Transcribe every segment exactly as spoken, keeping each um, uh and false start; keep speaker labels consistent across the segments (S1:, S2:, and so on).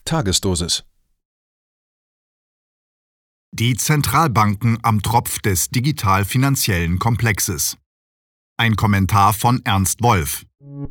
S1: Tagesdosis.
S2: Die Zentralbanken am Tropf des digital-finanziellen Komplexes. Ein Kommentar von Ernst Wolf.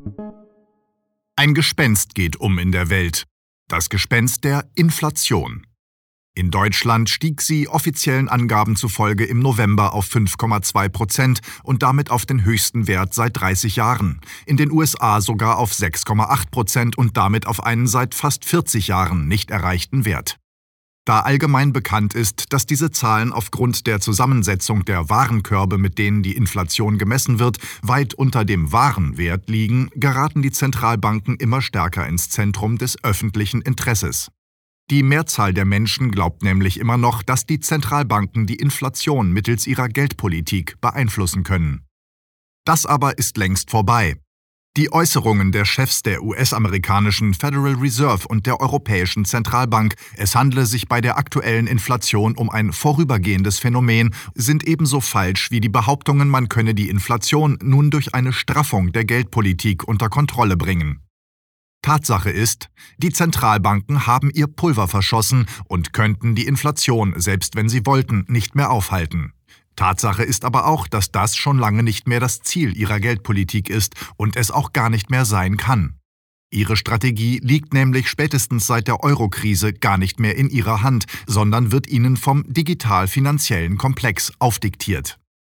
S2: Ein Gespenst geht um in der Welt. Das Gespenst der Inflation. In Deutschland stieg sie offiziellen Angaben zufolge im November auf fünf Komma zwei Prozent und damit auf den höchsten Wert seit dreißig Jahren. In den U S A sogar auf sechs Komma acht Prozent und damit auf einen seit fast vierzig Jahren nicht erreichten Wert. Da allgemein bekannt ist, dass diese Zahlen aufgrund der Zusammensetzung der Warenkörbe, mit denen die Inflation gemessen wird, weit unter dem wahren Wert liegen, geraten die Zentralbanken immer stärker ins Zentrum des öffentlichen Interesses. Die Mehrzahl der Menschen glaubt nämlich immer noch, dass die Zentralbanken die Inflation mittels ihrer Geldpolitik beeinflussen können. Das aber ist längst vorbei. Die Äußerungen der Chefs der U S-amerikanischen Federal Reserve und der Europäischen Zentralbank, es handle sich bei der aktuellen Inflation um ein vorübergehendes Phänomen, sind ebenso falsch wie die Behauptungen, man könne die Inflation nun durch eine Straffung der Geldpolitik unter Kontrolle bringen. Tatsache ist, die Zentralbanken haben ihr Pulver verschossen und könnten die Inflation, selbst wenn sie wollten, nicht mehr aufhalten. Tatsache ist aber auch, dass das schon lange nicht mehr das Ziel ihrer Geldpolitik ist und es auch gar nicht mehr sein kann. Ihre Strategie liegt nämlich spätestens seit der Euro-Krise gar nicht mehr in ihrer Hand, sondern wird ihnen vom digital-finanziellen Komplex aufdiktiert.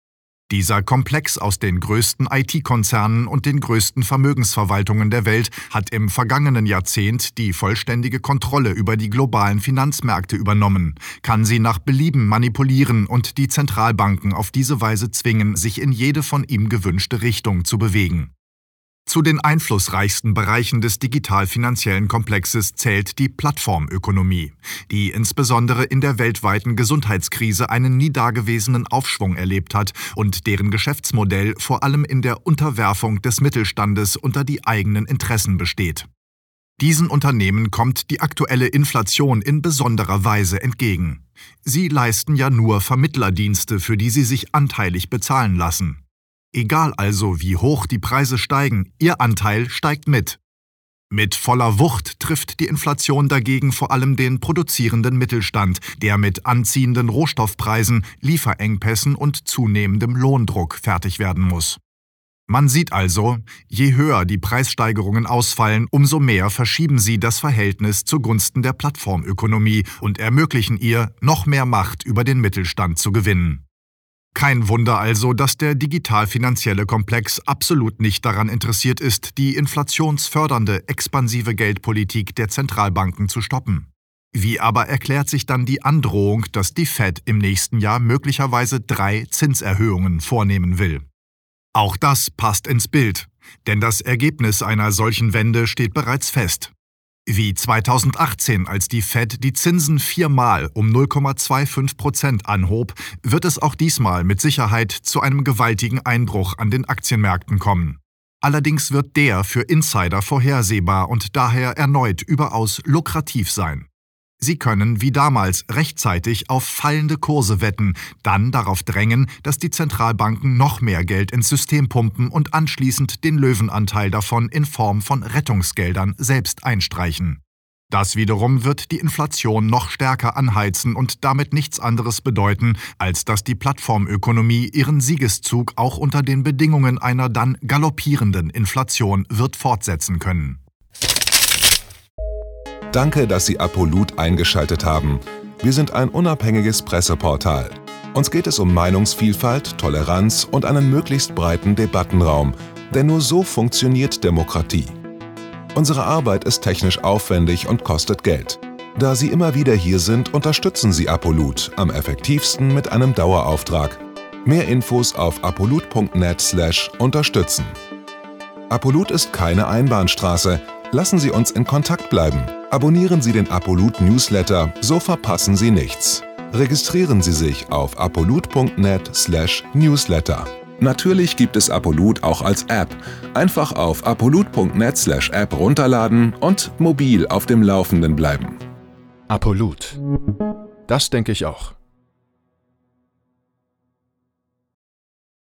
S2: Dieser Komplex aus den größten I T-Konzernen und den größten Vermögensverwaltungen der Welt hat im vergangenen Jahrzehnt die vollständige Kontrolle über die globalen Finanzmärkte übernommen, kann sie nach Belieben manipulieren und die Zentralbanken auf diese Weise zwingen, sich in jede von ihm gewünschte Richtung zu bewegen. Zu den einflussreichsten Bereichen des digital-finanziellen Komplexes zählt die Plattformökonomie, die insbesondere in der weltweiten Gesundheitskrise einen nie dagewesenen Aufschwung erlebt hat und deren Geschäftsmodell vor allem in der Unterwerfung des Mittelstandes unter die eigenen Interessen besteht. Diesen Unternehmen kommt die aktuelle Inflation in besonderer Weise entgegen. Sie leisten ja nur Vermittlerdienste, für die sie sich anteilig bezahlen lassen. Egal also, wie hoch die Preise steigen, ihr Anteil steigt mit. Mit voller Wucht trifft die Inflation dagegen vor allem den produzierenden Mittelstand, der mit anziehenden Rohstoffpreisen, Lieferengpässen und zunehmendem Lohndruck fertig werden muss. Man sieht also, je höher die Preissteigerungen ausfallen, umso mehr verschieben sie das Verhältnis zugunsten der Plattformökonomie und ermöglichen ihr, noch mehr Macht über den Mittelstand zu gewinnen. Kein Wunder also, dass der digital-finanzielle Komplex absolut nicht daran interessiert ist, die inflationsfördernde, expansive Geldpolitik der Zentralbanken zu stoppen. Wie aber erklärt sich dann die Androhung, dass die Fed im nächsten Jahr möglicherweise drei Zinserhöhungen vornehmen will? Auch das passt ins Bild, denn das Ergebnis einer solchen Wende steht bereits fest. Wie zweitausendachtzehn, als die Fed die Zinsen viermal um null Komma fünfundzwanzig Prozent anhob, wird es auch diesmal mit Sicherheit zu einem gewaltigen Einbruch an den Aktienmärkten kommen. Allerdings wird der für Insider vorhersehbar und daher erneut überaus lukrativ sein. Sie können wie damals rechtzeitig auf fallende Kurse wetten, dann darauf drängen, dass die Zentralbanken noch mehr Geld ins System pumpen und anschließend den Löwenanteil davon in Form von Rettungsgeldern selbst einstreichen. Das wiederum wird die Inflation noch stärker anheizen und damit nichts anderes bedeuten, als dass die Plattformökonomie ihren Siegeszug auch unter den Bedingungen einer dann galoppierenden Inflation wird fortsetzen können.
S3: Danke, dass Sie Apolut eingeschaltet haben. Wir sind ein unabhängiges Presseportal. Uns geht es um Meinungsvielfalt, Toleranz und einen möglichst breiten Debattenraum, denn nur so funktioniert Demokratie. Unsere Arbeit ist technisch aufwendig und kostet Geld. Da Sie immer wieder hier sind, unterstützen Sie Apolut am effektivsten mit einem Dauerauftrag. Mehr Infos auf apolut punkt net slash unterstützen. Apolut ist keine Einbahnstraße. Lassen Sie uns in Kontakt bleiben. Abonnieren Sie den Apolut Newsletter, so verpassen Sie nichts. Registrieren Sie sich auf apolut punkt net slash newsletter. Natürlich gibt es Apolut auch als App. Einfach auf apolut punkt net slash app runterladen und mobil auf dem Laufenden bleiben.
S1: Apolut. Das denke ich auch.